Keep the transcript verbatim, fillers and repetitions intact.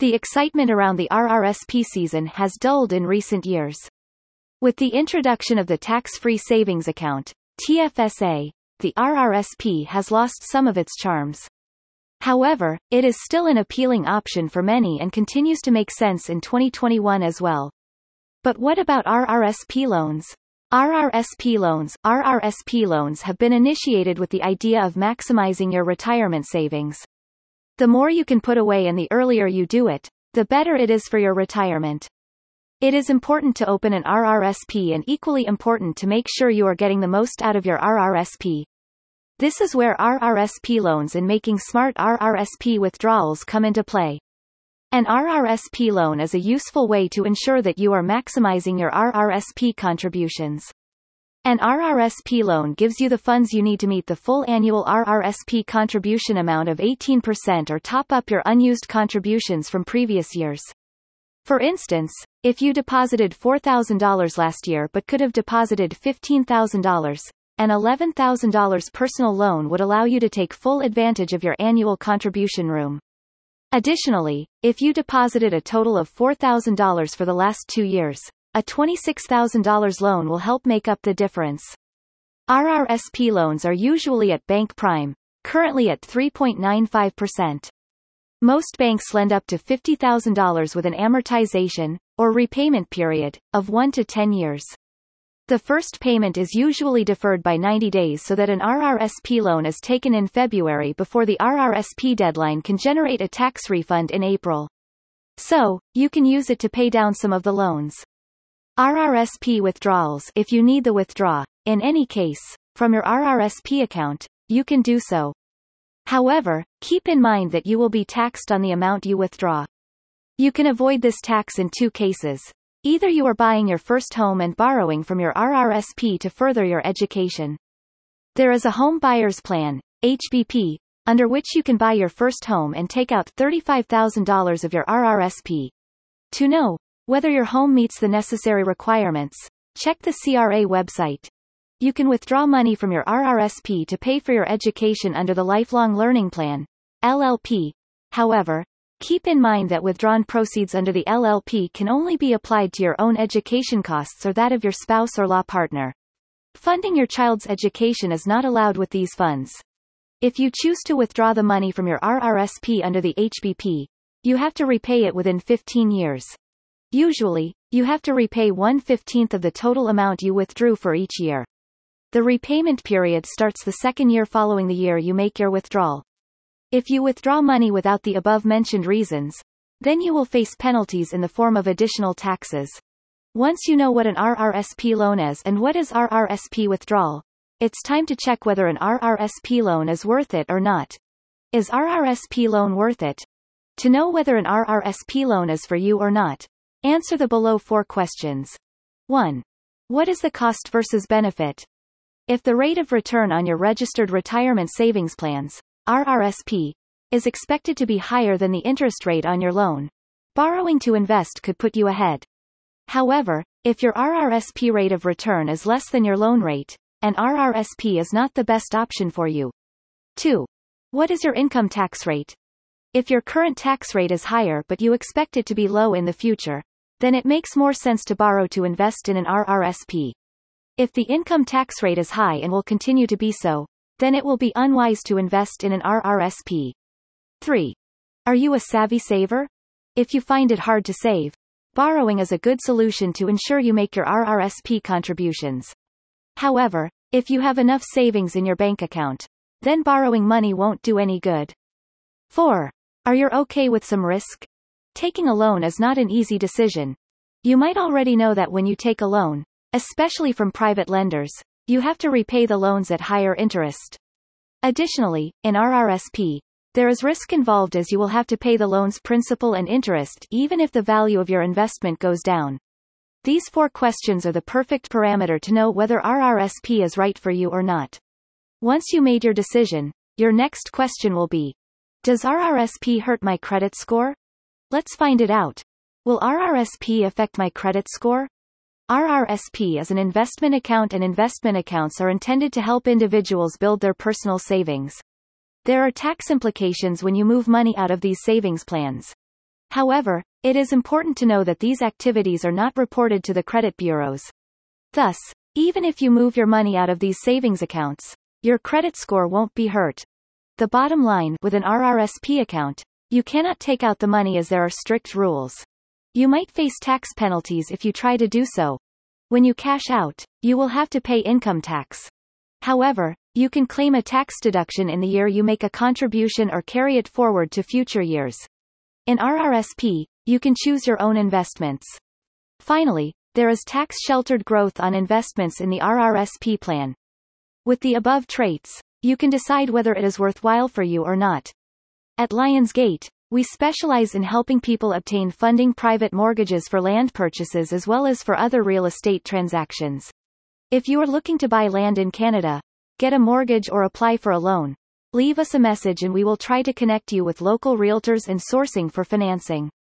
the excitement around the R R S P season has dulled in recent years. With the introduction of the tax-free savings account, T F S A, the R R S P has lost some of its charms. However, it is still an appealing option for many and continues to make sense in twenty twenty-one as well. But what about R R S P loans? R R S P loans R R S P loans have been initiated with the idea of maximizing your retirement savings. The more you can put away and the earlier you do it, the better it is for your retirement. It is important to open an R R S P and equally important to make sure you are getting the most out of your R R S P. This is where R R S P loans and making smart R R S P withdrawals come into play. An R R S P loan is a useful way to ensure that you are maximizing your R R S P contributions. An R R S P loan gives you the funds you need to meet the full annual R R S P contribution amount of eighteen percent or top up your unused contributions from previous years. For instance, if you deposited four thousand dollars last year but could have deposited fifteen thousand dollars, an eleven thousand dollars personal loan would allow you to take full advantage of your annual contribution room. Additionally, if you deposited a total of four thousand dollars for the last two years, a twenty-six thousand dollars loan will help make up the difference. R R S P loans are usually at Bank Prime, currently at three point nine five percent. Most banks lend up to fifty thousand dollars with an amortization, or repayment period, of one to ten years. The first payment is usually deferred by ninety days so that an R R S P loan is taken in February before the R R S P deadline can generate a tax refund in April. So, you can use it to pay down some of the loans. R R S P withdrawals. If you need the withdraw, in any case, from your R R S P account, you can do so. However, keep in mind that you will be taxed on the amount you withdraw. You can avoid this tax in two cases. Either you are buying your first home and borrowing from your R R S P to further your education. There is a Home Buyers Plan, H B P, under which you can buy your first home and take out thirty-five thousand dollars of your R R S P. To know whether your home meets the necessary requirements, check the C R A website. You can withdraw money from your R R S P to pay for your education under the Lifelong Learning Plan, L L P. However, keep in mind that withdrawn proceeds under the L L P can only be applied to your own education costs or that of your spouse or law partner. Funding your child's education is not allowed with these funds. If you choose to withdraw the money from your R R S P under the H B P, you have to repay it within fifteen years. Usually, you have to repay one fifteenth of the total amount you withdrew for each year. The repayment period starts the second year following the year you make your withdrawal. If you withdraw money without the above-mentioned reasons, then you will face penalties in the form of additional taxes. Once you know what an R R S P loan is and what is R R S P withdrawal, it's time to check whether an R R S P loan is worth it or not. Is R R S P loan worth it? To know whether an R R S P loan is for you or not, answer the below four questions. one. What is the cost versus benefit? If the rate of return on your registered retirement savings plans, R R S P, is expected to be higher than the interest rate on your loan, borrowing to invest could put you ahead. However, if your R R S P rate of return is less than your loan rate, an R R S P is not the best option for you. two. What is your income tax rate? If your current tax rate is higher but you expect it to be low in the future, then it makes more sense to borrow to invest in an R R S P. If the income tax rate is high and will continue to be so, then it will be unwise to invest in an R R S P. three. Are you a savvy saver? If you find it hard to save, borrowing is a good solution to ensure you make your R R S P contributions. However, if you have enough savings in your bank account, then borrowing money won't do any good. four. Are you okay with some risk? Taking a loan is not an easy decision. You might already know that when you take a loan, especially from private lenders, you have to repay the loans at higher interest. Additionally, in R R S P, there is risk involved as you will have to pay the loan's principal and interest even if the value of your investment goes down. These four questions are the perfect parameter to know whether R R S P is right for you or not. Once you made your decision, your next question will be, does R R S P hurt my credit score? Let's find it out. Will R R S P affect my credit score? R R S P is an investment account, and investment accounts are intended to help individuals build their personal savings. There are tax implications when you move money out of these savings plans. However, it is important to know that these activities are not reported to the credit bureaus. Thus, even if you move your money out of these savings accounts, your credit score won't be hurt. The bottom line, with an R R S P account, you cannot take out the money as there are strict rules. You might face tax penalties if you try to do so. When you cash out, you will have to pay income tax. However, you can claim a tax deduction in the year you make a contribution or carry it forward to future years. In R R S P, you can choose your own investments. Finally, there is tax-sheltered growth on investments in the R R S P plan. With the above traits, you can decide whether it is worthwhile for you or not. At Lionsgate, we specialize in helping people obtain funding private mortgages for land purchases as well as for other real estate transactions. If you are looking to buy land in Canada, get a mortgage or apply for a loan, leave us a message and we will try to connect you with local realtors and sourcing for financing.